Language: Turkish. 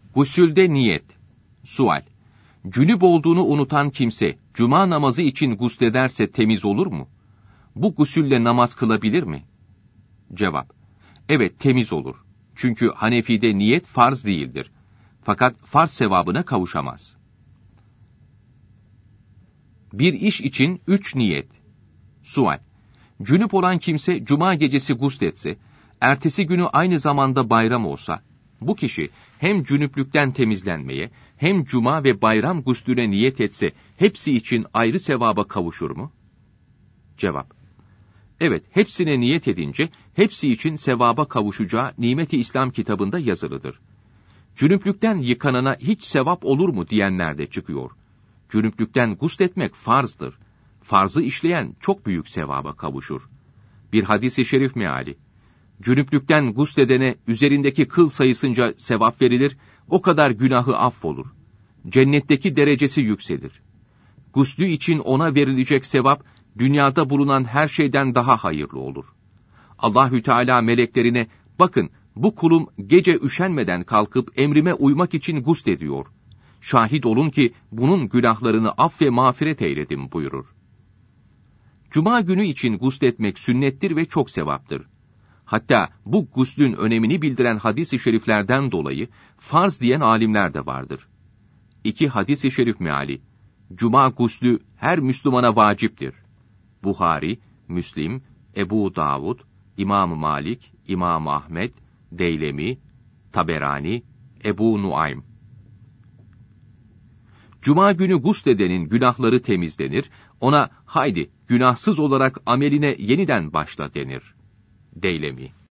Gusülde niyet. Sual. Cünüp olduğunu unutan kimse, cuma namazı için guslederse temiz olur mu? Bu gusülle namaz kılabilir mi? Cevap. Evet, temiz olur. Çünkü Hanefi'de niyet farz değildir. Fakat farz sevabına kavuşamaz. Bir iş için 3 niyet. Sual. Cünüp olan kimse cuma gecesi gusletse, ertesi günü aynı zamanda bayram olsa, bu kişi hem cünüplükten temizlenmeye, hem cuma ve bayram guslüne niyet etse, hepsi için ayrı sevaba kavuşur mu? Cevap. Evet, hepsine niyet edince, hepsi için sevaba kavuşacağı Nimet-i İslam kitabında yazılıdır. Cünüplükten yıkanana hiç sevap olur mu diyenler de çıkıyor. Cünüplükten gusletmek farzdır. Farzı işleyen çok büyük sevaba kavuşur. Bir hadis-i şerif meali. Cünüplükten gusledene üzerindeki kıl sayısınca sevap verilir, o kadar günahı affolur. Cennetteki derecesi yükselir. Guslü için ona verilecek sevap, dünyada bulunan her şeyden daha hayırlı olur. Allahü Teala meleklerine, bakın bu kulum gece üşenmeden kalkıp emrime uymak için guslediyor. Şahit olun ki bunun günahlarını aff ve mağfiret eyledim buyurur. Cuma günü için gusletmek sünnettir ve çok sevaptır. Hatta bu guslün önemini bildiren hadis-i şeriflerden dolayı farz diyen alimler de vardır. 2 hadis-i şerif meali. Cuma guslü her Müslümana vaciptir. Buhari, Müslim, Ebu Davud, İmam-ı Malik, İmam Ahmed, Deylemi, Taberani, Ebu Nuaym. Cuma günü gusledenin günahları temizlenir, ona haydi günahsız olarak ameline yeniden başla denir. Deylemi.